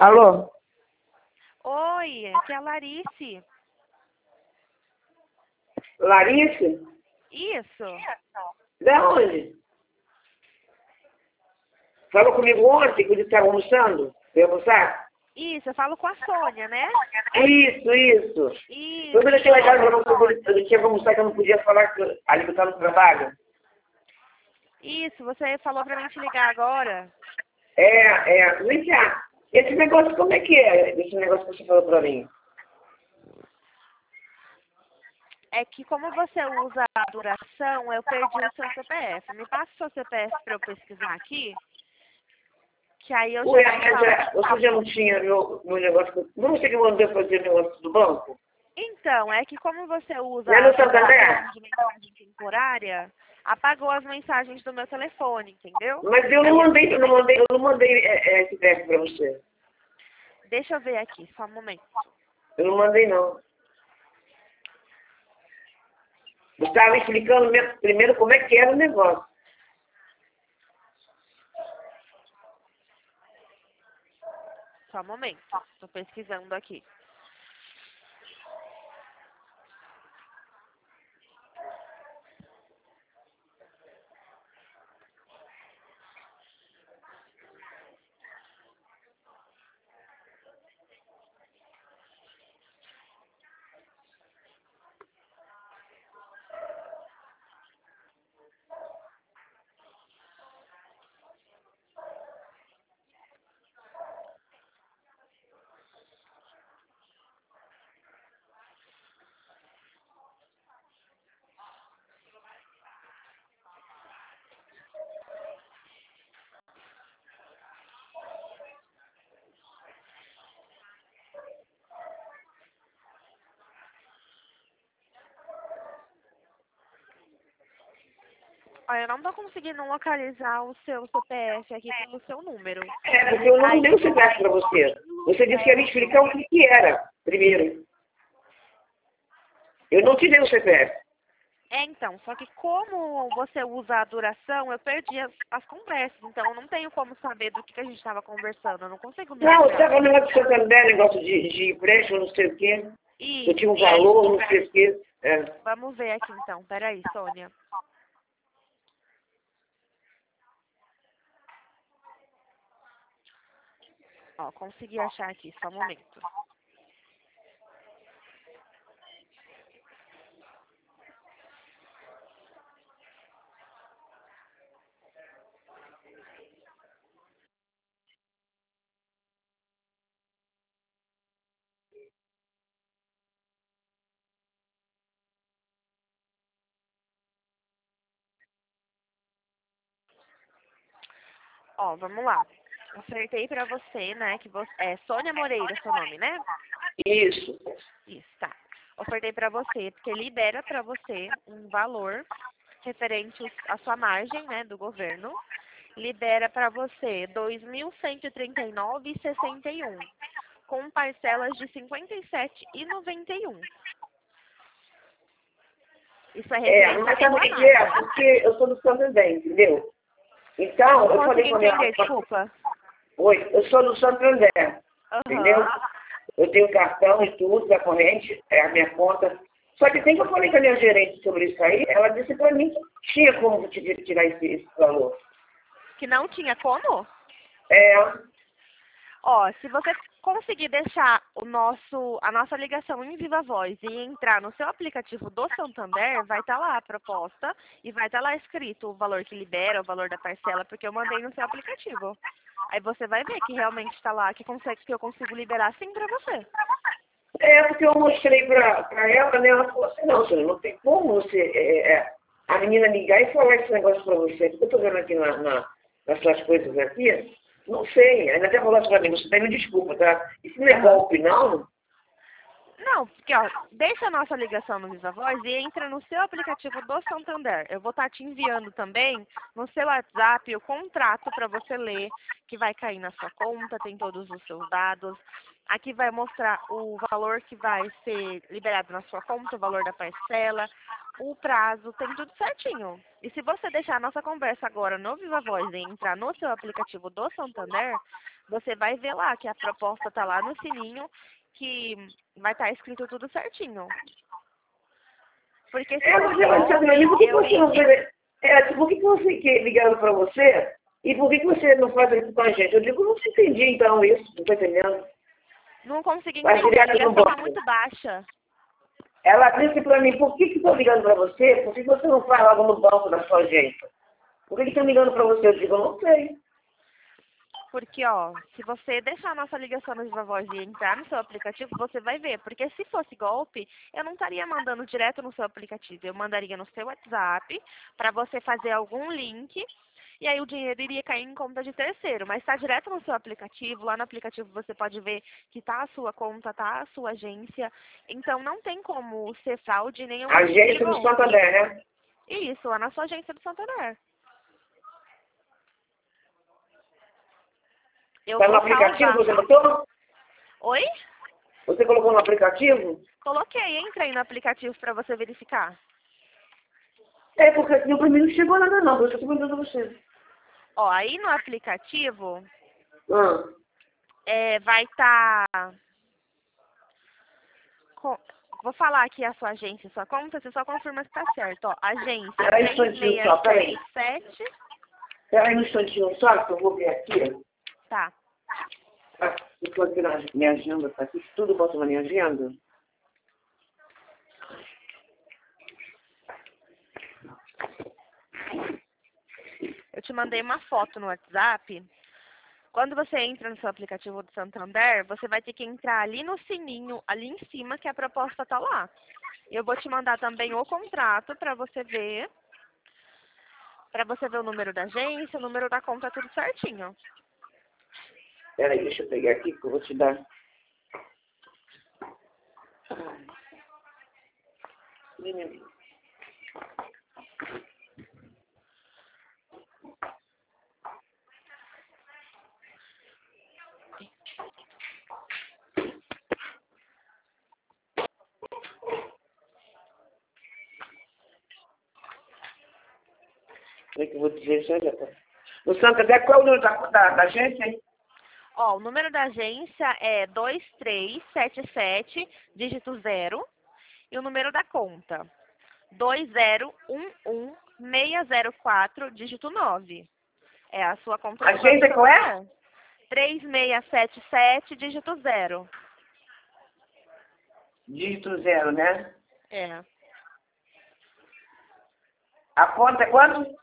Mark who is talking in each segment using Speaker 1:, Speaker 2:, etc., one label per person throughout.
Speaker 1: Alô?
Speaker 2: Oi, aqui é a Larice.
Speaker 1: Larissa?
Speaker 2: Isso.
Speaker 1: Da onde? Falou comigo ontem, que ele estava almoçando? Foi almoçar?
Speaker 2: Isso, eu falo com a Sônia, né?
Speaker 1: Isso.
Speaker 2: Isso.
Speaker 1: Quando eu deixei lá em casa, eu tinha que almoçar, que eu não podia falar ali que eu estava no trabalho.
Speaker 2: Isso, você falou pra mim te ligar agora.
Speaker 1: Vem cá. Esse negócio, como é que é? Esse negócio que você falou pra mim.
Speaker 2: É que como você usa a duração, eu perdi o seu CPF. Me passa o seu CPF pra eu pesquisar aqui, que aí eu
Speaker 1: Ué,
Speaker 2: já te falo.
Speaker 1: você já não tinha meu negócio... Não você que mandou fazer o negócio do banco?
Speaker 2: Então, é que como você usa
Speaker 1: Não é
Speaker 2: a
Speaker 1: no Santander?
Speaker 2: duração de mensagem temporária, apagou as mensagens do meu telefone, entendeu?
Speaker 1: Mas eu não mandei esse teste pra você.
Speaker 2: Deixa eu ver aqui, só um momento.
Speaker 1: Eu não mandei, não. Você estava me explicando primeiro como é que era o negócio.
Speaker 2: Só um momento. Tô pesquisando aqui. Olha, eu não tô conseguindo localizar o seu CPF aqui pelo seu número.
Speaker 1: Porque eu não mandei o CPF para você. Você disse que ia me explicar o que era, primeiro. Eu não te dei o CPF.
Speaker 2: Então, só que como você usa a duração, eu perdi as conversas. Então, eu não tenho como saber do que a gente estava conversando. Eu não consigo me
Speaker 1: Não, você
Speaker 2: lembrar.
Speaker 1: estava no negócio do Santander, negócio de empréstimo, não sei o quê. Eu tinha um
Speaker 2: Isso.
Speaker 1: valor, não sei o quê.
Speaker 2: Vamos ver aqui, então. Peraí, Sônia. Ó, consegui achar aqui. Só um momento. Ó, vamos lá. Acertei pra você, né, que você... É Sônia Moreira seu nome, né?
Speaker 1: Isso.
Speaker 2: Isso, tá. Ofertei pra você, porque libera pra você um valor referente à sua margem, né, do governo. Libera pra você 2.139,61, com parcelas de 57,91. Isso é referente à
Speaker 1: Mas sabe o
Speaker 2: sua
Speaker 1: que é?
Speaker 2: margem.
Speaker 1: Porque eu sou do Santander, entendeu? Então,
Speaker 2: Não
Speaker 1: eu falei
Speaker 2: consegui
Speaker 1: com a minha...
Speaker 2: entender, desculpa.
Speaker 1: Oi, eu sou do Santander, entendeu?
Speaker 2: Aham.
Speaker 1: Eu tenho cartão e tudo da corrente, é a minha conta. Só que tem que eu falei com a minha gerente sobre isso aí, ela disse para mim que tinha como tirar esse valor.
Speaker 2: Que não tinha como?
Speaker 1: É,
Speaker 2: Ó, se você conseguir deixar a nossa ligação em viva voz e entrar no seu aplicativo do Santander, vai estar lá a proposta e vai estar lá escrito o valor que libera, o valor da parcela, porque eu mandei no seu aplicativo. Aí você vai ver que realmente está lá, que eu consigo liberar sim para você.
Speaker 1: porque eu mostrei para ela, né? Ela falou assim, não, senhor, não tem como você, a menina ligar e falar esse negócio para você. Porque eu estou vendo aqui nas suas coisas aqui, não sei, ainda até falou assim para mim, você tem me desculpa, tá? Isso não é
Speaker 2: Aham.
Speaker 1: golpe, não?
Speaker 2: Não, porque ó, deixa a nossa ligação no Viva Voz e entra no seu aplicativo do Santander. Eu vou estar te enviando também no seu WhatsApp o contrato para você ler, que vai cair na sua conta, tem todos os seus dados. Aqui vai mostrar o valor que vai ser liberado na sua conta, o valor da parcela, o prazo, tem tudo certinho. E se você deixar a nossa conversa agora no Viva Voz e entrar no seu aplicativo do Santander, você vai ver lá que a proposta está lá no sininho, que vai estar escrito tudo certinho. Porque se
Speaker 1: Mas eu quero saber, por que você não por que você ligaram para você e por que você não faz isso com a gente? Eu digo, não entendi então isso, não estou entendendo.
Speaker 2: não consegui
Speaker 1: Vai
Speaker 2: entender, a
Speaker 1: direto no
Speaker 2: ligação está
Speaker 1: banco.
Speaker 2: muito baixa.
Speaker 1: Ela disse para mim, por que estou ligando para você? Por que você não faz logo no banco da sua agência? Por que estão ligando para você? Eu digo, eu não sei.
Speaker 2: Porque, ó, se você deixar a nossa ligação no Viva Voz e entrar no seu aplicativo, você vai ver. Porque se fosse golpe, eu não estaria mandando direto no seu aplicativo. Eu mandaria no seu WhatsApp para você fazer algum link e aí o dinheiro iria cair em conta de terceiro. Mas está direto no seu aplicativo. Lá no aplicativo você pode ver que está a sua conta, está a sua agência. Então não tem como ser fraude nenhum tipo de
Speaker 1: Agência do
Speaker 2: golpe.
Speaker 1: Santander, né?
Speaker 2: Isso, lá na sua agência do Santander. Eu
Speaker 1: Está no
Speaker 2: vou
Speaker 1: aplicativo,
Speaker 2: salvar.
Speaker 1: você botou?
Speaker 2: Oi?
Speaker 1: Você colocou no aplicativo?
Speaker 2: Coloquei, entra aí no aplicativo para você verificar.
Speaker 1: É, porque aqui para mim não chegou nada não, por isso que eu estou mandando você.
Speaker 2: Ó, aí no aplicativo
Speaker 1: Ah,
Speaker 2: vai estar. Vou falar aqui a sua agência, sua conta, você só confirma se tá certo. Ó, agência
Speaker 1: peraí um instantinho só, peraí.
Speaker 2: 3677.
Speaker 1: Peraí um instantinho só, que eu vou ver aqui.
Speaker 2: Tá.
Speaker 1: Ah, eu estou aqui na minha agenda, tá aqui, tudo boto na minha agenda.
Speaker 2: Eu te mandei uma foto no WhatsApp. Quando você entra no seu aplicativo do Santander, você vai ter que entrar ali no sininho, ali em cima, que a proposta tá lá. Eu vou te mandar também o contrato para você ver. Para você ver o número da agência, o número da conta, tudo certinho.
Speaker 1: Peraí, deixa eu pegar aqui que eu vou te dar. Ai. Menino. Como é que eu vou dizer isso? No Santander, qual é o número da agência, hein?
Speaker 2: Ó, o número da agência é 2377, dígito 0. E o número da conta, 2011604, dígito 9. É a sua conta do Banco
Speaker 1: Agência qual é?
Speaker 2: Santander. 3677, dígito 0.
Speaker 1: Dígito 0, né?
Speaker 2: É.
Speaker 1: A conta é quanto?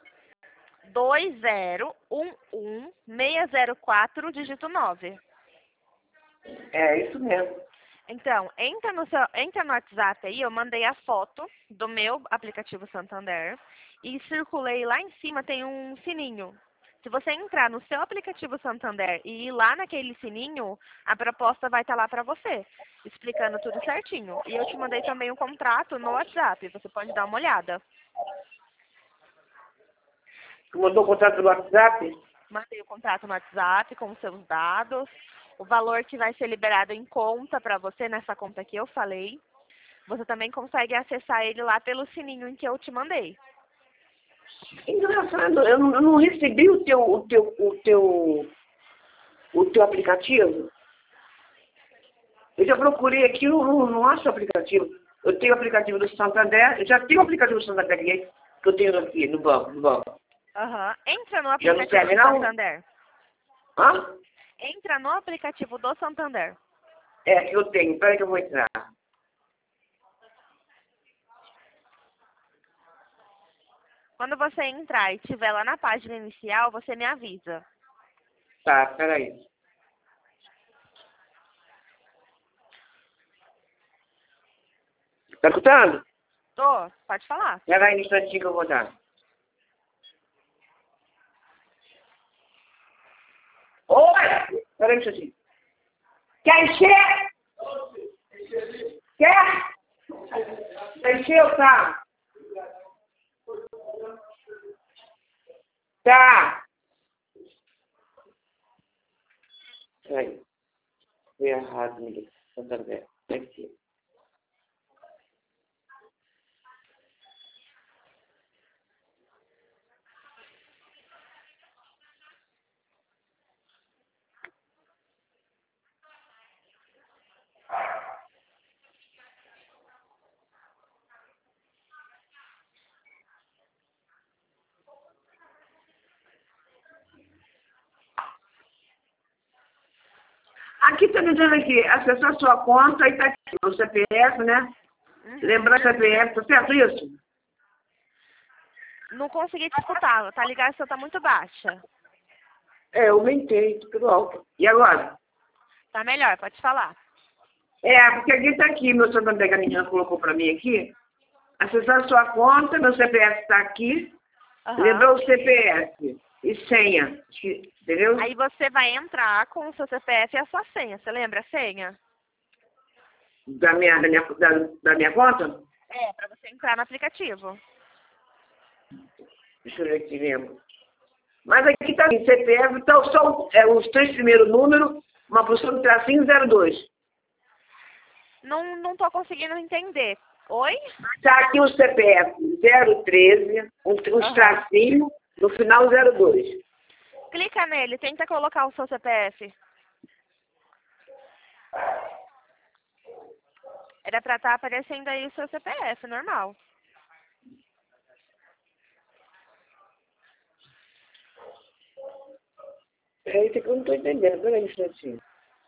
Speaker 2: 2011604, dígito 9.
Speaker 1: É isso mesmo.
Speaker 2: Então, entra no WhatsApp aí, eu mandei a foto do meu aplicativo Santander e circulei lá em cima, tem um sininho. Se você entrar no seu aplicativo Santander e ir lá naquele sininho, a proposta vai estar lá para você, explicando tudo certinho. E eu te mandei também um contrato no WhatsApp, você pode dar uma olhada.
Speaker 1: Tu mandou o contrato pelo WhatsApp?
Speaker 2: Mandei o contrato no WhatsApp com os seus dados, o valor que vai ser liberado em conta para você, nessa conta que eu falei. Você também consegue acessar ele lá pelo sininho em que eu te mandei.
Speaker 1: Engraçado, eu não recebi o teu aplicativo. Eu já procurei aqui, eu não acho o aplicativo. Eu tenho o aplicativo do Santander, eu já tenho o aplicativo do Santander que eu tenho aqui no banco.
Speaker 2: Aham. Entra no
Speaker 1: Já não
Speaker 2: aplicativo
Speaker 1: serve,
Speaker 2: do
Speaker 1: não?
Speaker 2: Santander.
Speaker 1: Hã?
Speaker 2: Entra no aplicativo do Santander.
Speaker 1: É, que eu tenho. Espera que eu vou entrar.
Speaker 2: Quando você entrar e estiver lá na página inicial, você me avisa.
Speaker 1: Tá, peraí. Tá escutando?
Speaker 2: Tô, pode falar.
Speaker 1: Pera aí um instantinho que eu vou dar. Oi! Pera aí um instantinho. Quer encher? Quer? Quer encher ou tá? Tá. Peraí. Foi errado, Miguel. Santander. Aqui. Aqui está dizendo aqui, acessar sua conta, aí está aqui o CPF, né? Lembrar CPF, tá certo isso?
Speaker 2: Não consegui te escutar, tá? A ligação tá muito baixa.
Speaker 1: É, eu aumentei, tudo alto. E agora?
Speaker 2: Tá melhor, pode falar.
Speaker 1: É, porque aqui está aqui, meu Santander, que a menina colocou para mim aqui. Acessar sua conta, meu CPF está aqui.
Speaker 2: Aham.
Speaker 1: Lembrou o CPF e senha, entendeu?
Speaker 2: Aí você vai entrar com o seu CPF e a sua senha. Você lembra a senha?
Speaker 1: Da minha conta?
Speaker 2: É, pra você entrar no aplicativo.
Speaker 1: Deixa eu ver aqui, lembro. Mas aqui está assim, CPF, então só os 3 primeiros números, uma posição de tracinho 02.
Speaker 2: Não tô conseguindo entender. Oi?
Speaker 1: Está aqui o CPF 013, os tracinhos, no final 02.
Speaker 2: Clica nele, tenta colocar o seu CPF. Era pra estar aparecendo aí o seu CPF, normal.
Speaker 1: É isso que eu não estou entendendo, peraí um instantinho.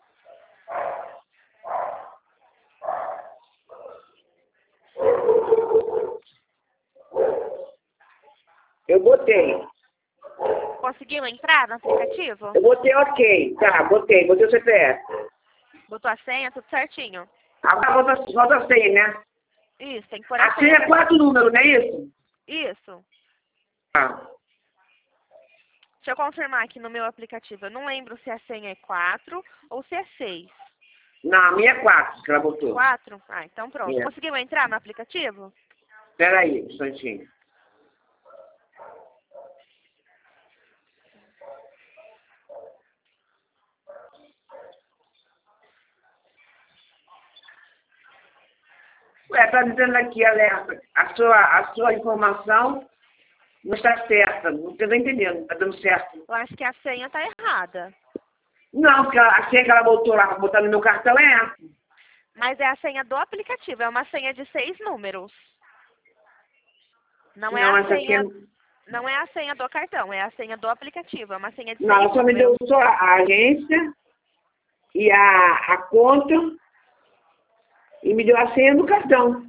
Speaker 1: Eu botei.
Speaker 2: Conseguiu entrar no aplicativo?
Speaker 1: Eu botei ok, tá, botei o CPF.
Speaker 2: Botou a senha, tudo certinho.
Speaker 1: Agora volta a senha, né?
Speaker 2: Isso, tem que pôr a
Speaker 1: A senha é 4 números, não é isso?
Speaker 2: Isso.
Speaker 1: Tá.
Speaker 2: Deixa eu confirmar aqui no meu aplicativo. Eu não lembro se a senha é 4 ou se é 6.
Speaker 1: Não, a minha é 4 que ela botou.
Speaker 2: 4? Ah, então pronto.
Speaker 1: É.
Speaker 2: Conseguiu entrar no aplicativo?
Speaker 1: Peraí, um instantinho. Ué, tá dizendo aqui, alerta, a sua informação não está certa. Não estou entendendo, não está dando certo.
Speaker 2: Eu acho que a senha tá errada.
Speaker 1: Não, porque a senha que ela botou lá, botar no meu cartão é essa.
Speaker 2: Mas é a senha do aplicativo. É uma senha de 6 números. Não é
Speaker 1: Não,
Speaker 2: a
Speaker 1: essa aqui
Speaker 2: senha...
Speaker 1: é...
Speaker 2: Não é a senha do cartão, é a senha do aplicativo. É uma senha de
Speaker 1: Não,
Speaker 2: 6
Speaker 1: ela só me deu
Speaker 2: números.
Speaker 1: só a agência e a conta e me deu a senha do cartão.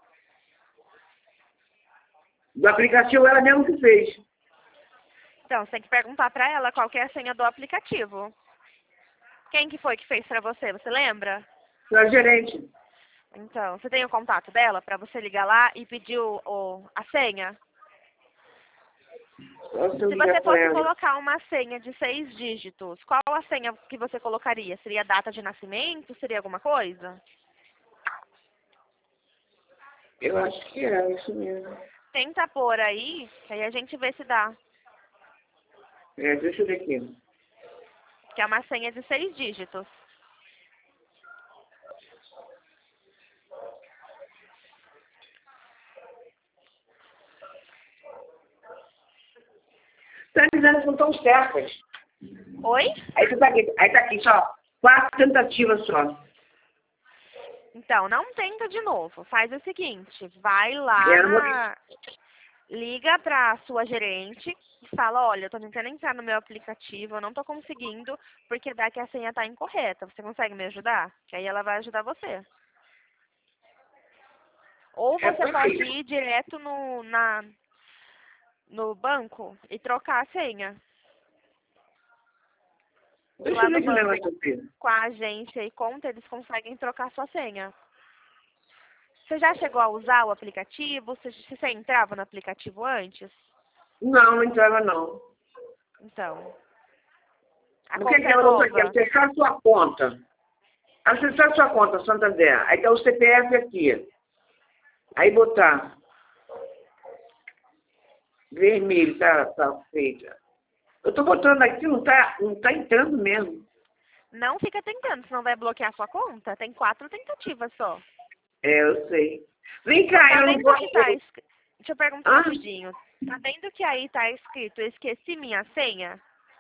Speaker 1: Do aplicativo ela mesmo que fez.
Speaker 2: Então, você tem que perguntar pra ela qual que é a senha do aplicativo. Quem que foi que fez pra você? Você lembra?
Speaker 1: Foi a gerente.
Speaker 2: Então, você tem o contato dela pra você ligar lá e pedir a senha?
Speaker 1: Só se eu
Speaker 2: Se
Speaker 1: ligar
Speaker 2: você
Speaker 1: pra
Speaker 2: fosse
Speaker 1: ela.
Speaker 2: colocar uma senha de 6 dígitos, qual a senha que você colocaria? Seria data de nascimento? Seria alguma coisa?
Speaker 1: Eu acho que é isso mesmo.
Speaker 2: Tenta pôr aí, que aí a gente vê se dá.
Speaker 1: É, deixa eu ver aqui.
Speaker 2: Que é uma senha de 6 dígitos.
Speaker 1: Tá dizendo que não estão certas.
Speaker 2: Oi?
Speaker 1: Aí tá aqui só 4 tentativas só.
Speaker 2: Então, não tenta de novo. Faz o seguinte, vai lá
Speaker 1: Eu não vou-
Speaker 2: liga pra sua gerente e fala, olha, eu tô tentando entrar no meu aplicativo, eu não tô conseguindo, porque dá que a senha tá incorreta. Você consegue me ajudar? Que aí ela vai ajudar você. Ou
Speaker 1: É
Speaker 2: você pode
Speaker 1: possível.
Speaker 2: ir direto no banco e trocar a senha.
Speaker 1: Deixa
Speaker 2: Lá
Speaker 1: eu ver
Speaker 2: no
Speaker 1: esse
Speaker 2: banco,
Speaker 1: negócio aqui.
Speaker 2: com a agência e conta, eles conseguem trocar sua senha. Você já chegou a usar o aplicativo? Você entrava no aplicativo antes?
Speaker 1: Não, não entrava não.
Speaker 2: Então, a
Speaker 1: O que
Speaker 2: conta é
Speaker 1: ela botou aqui?
Speaker 2: nova.
Speaker 1: Acessar sua conta. Acessar sua conta, Santander. Aí tá o CPF aqui. Aí botar. Vermelho, tá feita. Eu tô botando aqui, não tá entrando mesmo.
Speaker 2: Não fica tentando, senão vai bloquear sua conta. Tem 4 tentativas só.
Speaker 1: É, eu sei. Vem cá,
Speaker 2: Tá
Speaker 1: eu não
Speaker 2: vendo que tá
Speaker 1: posso...
Speaker 2: escrito... Deixa eu perguntar
Speaker 1: Ah,
Speaker 2: rapidinho. Tá vendo que aí tá escrito, eu esqueci minha senha?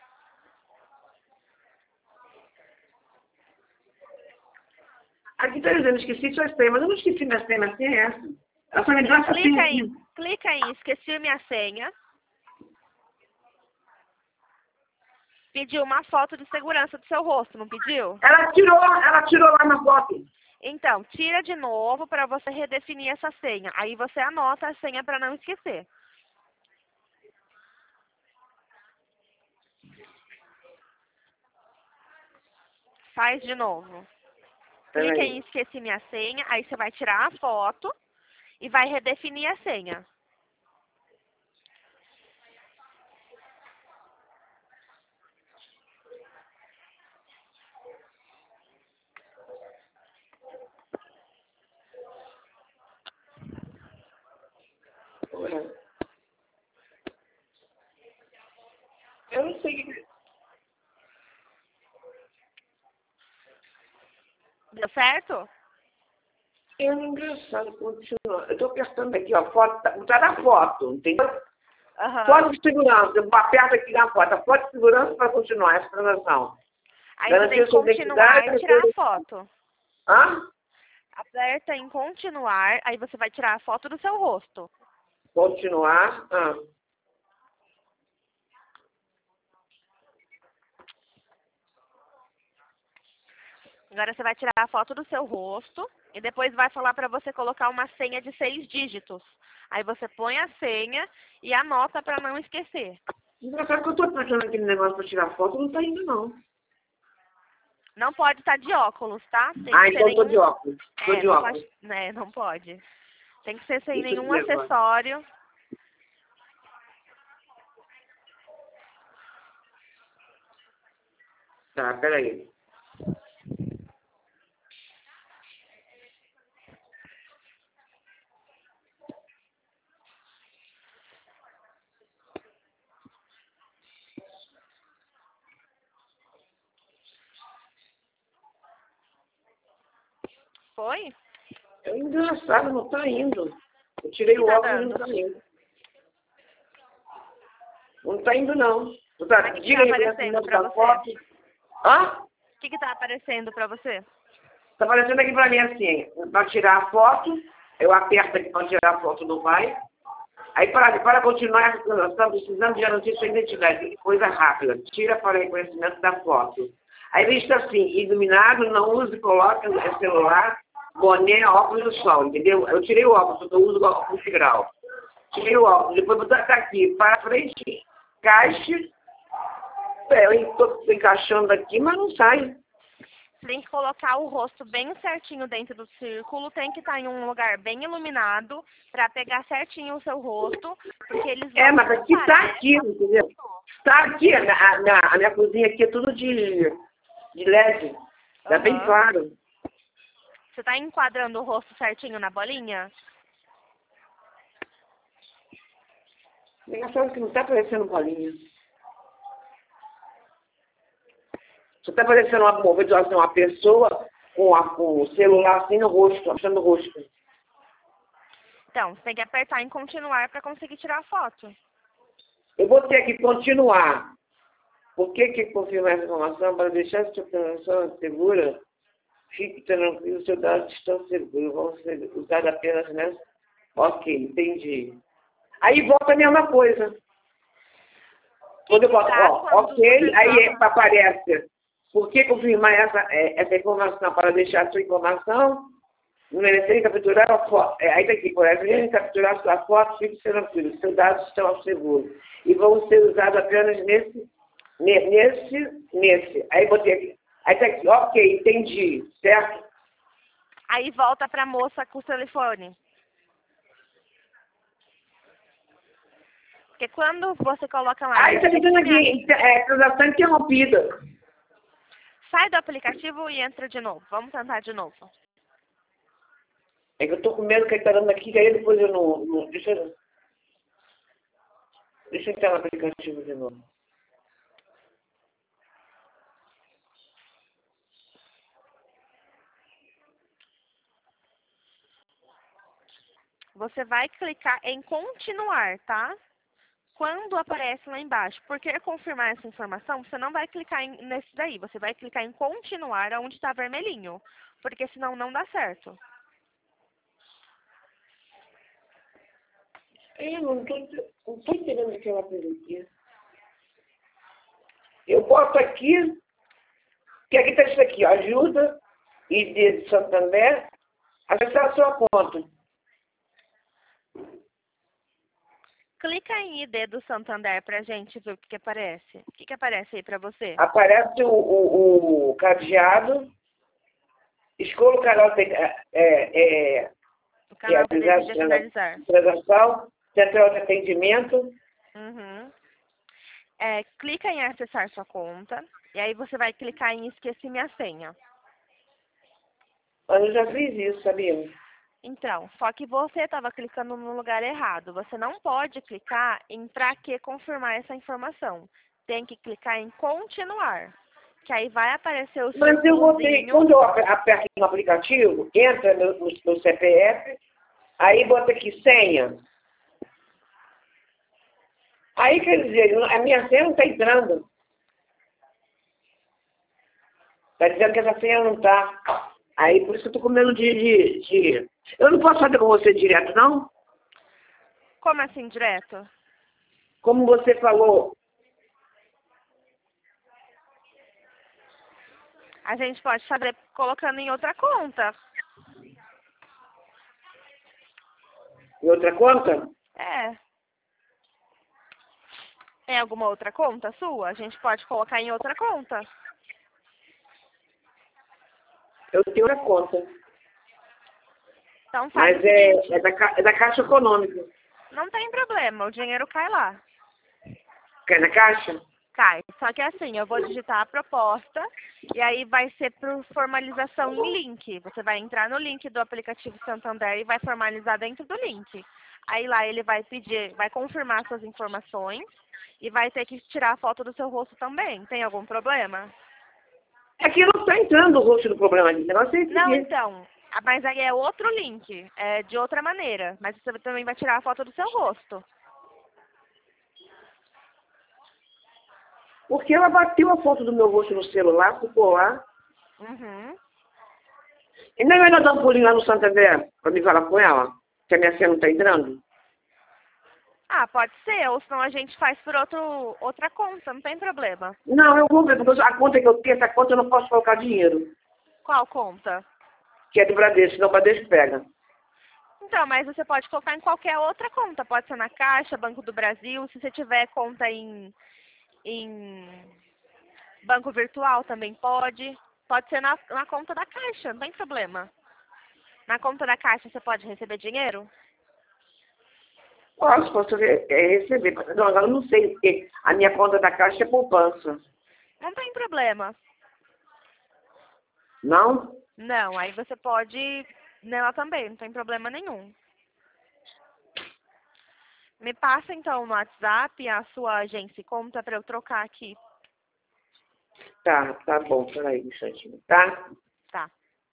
Speaker 1: aqui tá dizendo, esqueci sua senha, mas eu não esqueci minha senha é essa. Ela só me deu essa senha aqui.
Speaker 2: Clica em esqueci minha senha. Pediu uma foto de segurança do seu rosto, não pediu?
Speaker 1: Ela tirou lá na foto.
Speaker 2: Então, tira de novo para você redefinir essa senha. Aí você anota a senha para não esquecer. Faz de novo. Clica em esqueci minha senha, aí você vai tirar a foto e vai redefinir a senha.
Speaker 1: Eu não sei.
Speaker 2: Deu certo?
Speaker 1: É engraçado, continua. Eu tô apertando aqui, ó, foto, tá na foto, entendeu?
Speaker 2: Aham.
Speaker 1: Foto de segurança, eu aperto aqui na foto, a foto de segurança para continuar essa transação.
Speaker 2: Aí você tem que continuar e tirar a foto.
Speaker 1: Hã?
Speaker 2: Aperta em continuar, aí você vai tirar a foto do seu rosto.
Speaker 1: Continuar.
Speaker 2: Agora você vai tirar a foto do seu rosto e depois vai falar para você colocar uma senha de 6 dígitos. Aí você põe a senha e anota para não esquecer.
Speaker 1: Engraçado que eu tô apertando aquele negócio para tirar foto, não tá indo não.
Speaker 2: Não pode estar de óculos, tá? Tem que ser
Speaker 1: Então eu tô de óculos. Tô de
Speaker 2: não
Speaker 1: óculos.
Speaker 2: pode, né, não pode. Tem que ser sem
Speaker 1: Deixa eu
Speaker 2: nenhum
Speaker 1: ver agora.
Speaker 2: acessório.
Speaker 1: Tá, peraí.
Speaker 2: Foi?
Speaker 1: É engraçado, não tá indo. Eu tirei
Speaker 2: Que
Speaker 1: o
Speaker 2: tá
Speaker 1: óculos e
Speaker 2: dando?
Speaker 1: não tá indo. Não tá indo não.
Speaker 2: Como é que
Speaker 1: Diga
Speaker 2: tá
Speaker 1: aí
Speaker 2: aparecendo
Speaker 1: o
Speaker 2: pra
Speaker 1: da
Speaker 2: você?
Speaker 1: foto. Hã?
Speaker 2: O que tá aparecendo pra você?
Speaker 1: Tá aparecendo aqui pra mim assim, para tirar a foto, eu aperto aqui para tirar a foto, não vai. Aí para continuar, nós estamos precisando de garantir sua identidade, coisa rápida. Tira para reconhecimento da foto. Aí diz assim, iluminado, não use, coloca no celular, boné, óculos do sol, entendeu? Eu tirei o óculos, eu uso o óculos integral. Tirei o óculos, depois vou botar aqui, para frente, caixa, eu estou encaixando aqui, mas não sai.
Speaker 2: Você tem que colocar o rosto bem certinho dentro do círculo, tem que estar em um lugar bem iluminado para pegar certinho o seu rosto, porque eles vão
Speaker 1: Mas aqui tá
Speaker 2: comparar.
Speaker 1: aqui, entendeu? Tá aqui, a minha cozinha aqui é tudo de LED. Tá bem
Speaker 2: Aham.
Speaker 1: claro.
Speaker 2: Você está enquadrando o rosto certinho na bolinha?
Speaker 1: Engraçado que não tá aparecendo bolinha. Só tá aparecendo uma pessoa com o celular assim no rosto, achando o rosto.
Speaker 2: Então, você tem que apertar em continuar para conseguir tirar a foto.
Speaker 1: Eu vou ter que continuar. Por que confirmar essa informação? Para deixar sua transação segura, fique tranquilo, seus dados estão seguros. Vão ser usados apenas nessa. Ok, entendi. Aí volta a mesma coisa. Quando eu boto, ok, aí aparece. Por que confirmar essa informação? Para deixar a sua informação, não merecer capturar a foto. Aí tá aqui, por exemplo, capturar sua foto, fique tranquilo, seus dados estão seguros. E vão ser usados apenas nesse. Aí botei aqui. Aí tá aqui, ok, entendi, certo?
Speaker 2: Aí volta para a moça com o telefone. Porque quando você coloca lá...
Speaker 1: Aí tá dizendo aqui, transação interrompida.
Speaker 2: Sai do aplicativo e entra de novo. Vamos tentar de novo.
Speaker 1: É que eu tô com medo que ele tá dando aqui, que aí depois eu não deixa eu entrar no aplicativo de novo.
Speaker 2: Você vai clicar em continuar, tá? Quando aparece lá embaixo, por que confirmar essa informação, você não vai clicar nesse daí. Você vai clicar em continuar, onde está vermelhinho. Porque senão não dá certo.
Speaker 1: Eu não tô entendendo o que ela fez aqui. Eu boto aqui, que aqui está isso aqui, ó, ajuda, ID de Santander, acessar a sua conta.
Speaker 2: Clica em ID do Santander pra gente ver o que aparece. O que aparece aí pra você?
Speaker 1: Aparece o cadeado, escolha o canal
Speaker 2: O canal que deseja finalizar.
Speaker 1: transação, central de atendimento.
Speaker 2: Uhum. Clica em acessar sua conta. E aí você vai clicar em esqueci minha senha.
Speaker 1: Mas eu já fiz isso, sabia?
Speaker 2: Então, só que você estava clicando no lugar errado. Você não pode clicar em para que confirmar essa informação. Tem que clicar em continuar. Que aí vai aparecer o
Speaker 1: Mas eu vou ter,
Speaker 2: círculozinho.
Speaker 1: quando eu aperto no aplicativo, entra no CPF, aí bota aqui senha. Aí quer dizer, a minha senha não está entrando. Está dizendo que essa senha não está. Aí por isso que eu estou com medo de. Eu não posso fazer com você direto, não?
Speaker 2: Como assim, direto?
Speaker 1: Como você falou.
Speaker 2: A gente pode fazer colocando em outra conta.
Speaker 1: Em outra conta?
Speaker 2: É. Tem alguma outra conta sua? A gente pode colocar em outra conta.
Speaker 1: Eu tenho outra conta.
Speaker 2: Então faz
Speaker 1: Mas
Speaker 2: o seguinte.
Speaker 1: é da Caixa Econômica.
Speaker 2: Não tem problema, o dinheiro cai lá.
Speaker 1: Quer na Caixa?
Speaker 2: Cai. Só que assim, eu vou digitar a proposta e aí vai ser por formalização em link. Você vai entrar no link do aplicativo Santander e vai formalizar dentro do link. Aí lá ele vai pedir, vai confirmar suas informações e vai ter que tirar a foto do seu rosto também. Tem algum problema?
Speaker 1: É que não está entrando o rosto do problema ali. O negócio é esse
Speaker 2: Não,
Speaker 1: aqui.
Speaker 2: então. Mas aí é outro link, é de outra maneira. Mas você também vai tirar a foto do seu rosto.
Speaker 1: Porque ela bateu a foto do meu rosto no celular, ficou lá.
Speaker 2: Uhum.
Speaker 1: E não é melhor dar um pulinho lá no Santander para me falar com ela? Que a minha senha não está entrando?
Speaker 2: Ah, pode ser, ou senão a gente faz por outra conta, não tem problema.
Speaker 1: Não, eu vou ver, porque a conta que eu tenho, essa conta eu não posso colocar dinheiro.
Speaker 2: Qual conta?
Speaker 1: Que é do Bradesco, senão o Bradesco pega.
Speaker 2: Então, mas você pode colocar em qualquer outra conta, pode ser na Caixa, Banco do Brasil, se você tiver conta em banco virtual também pode. Pode ser na conta da Caixa, não tem problema. Na conta da Caixa você pode receber dinheiro?
Speaker 1: Posso receber. Não, agora eu não sei, porque a minha conta da Caixa é poupança.
Speaker 2: Não tem problema.
Speaker 1: Não?
Speaker 2: Não, aí você pode ir nela também, não tem problema nenhum. Me passa então no WhatsApp a sua agência e conta para eu trocar aqui.
Speaker 1: Tá bom, peraí, um instantinho, tá?
Speaker 2: Tá.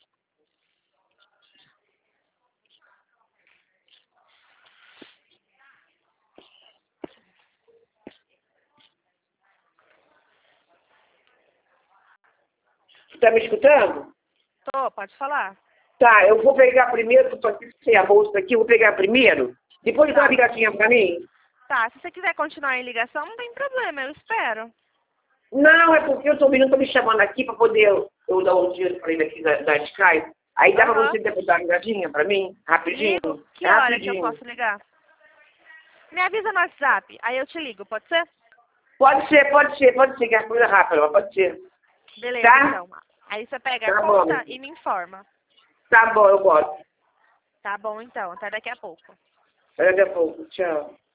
Speaker 1: Você tá me escutando?
Speaker 2: Pode falar.
Speaker 1: Tá, eu vou pegar primeiro, que eu tô aqui sem a bolsa aqui, eu vou pegar primeiro. Depois dá uma
Speaker 2: Tá.
Speaker 1: ligadinha pra mim.
Speaker 2: Tá, se você quiser continuar em ligação, não tem problema, eu espero.
Speaker 1: Não, é porque eu tô vendo, tô me chamando aqui pra poder eu dar um dinheiro pra ele aqui da Sky. Aí dá pra
Speaker 2: Aham.
Speaker 1: você depois dar uma ligadinha pra mim? Rapidinho?
Speaker 2: Ligo. Que
Speaker 1: É
Speaker 2: hora que eu
Speaker 1: rapidinho.
Speaker 2: posso ligar? Me avisa no WhatsApp, aí eu te ligo, pode ser?
Speaker 1: Pode ser, que é coisa rápida, mas pode ser.
Speaker 2: Beleza,
Speaker 1: Tá?
Speaker 2: então. Aí você pega
Speaker 1: Tá
Speaker 2: a
Speaker 1: bom.
Speaker 2: conta e me informa.
Speaker 1: Tá bom, eu gosto.
Speaker 2: Tá bom, então. Até daqui a pouco.
Speaker 1: Até daqui a pouco. Tchau.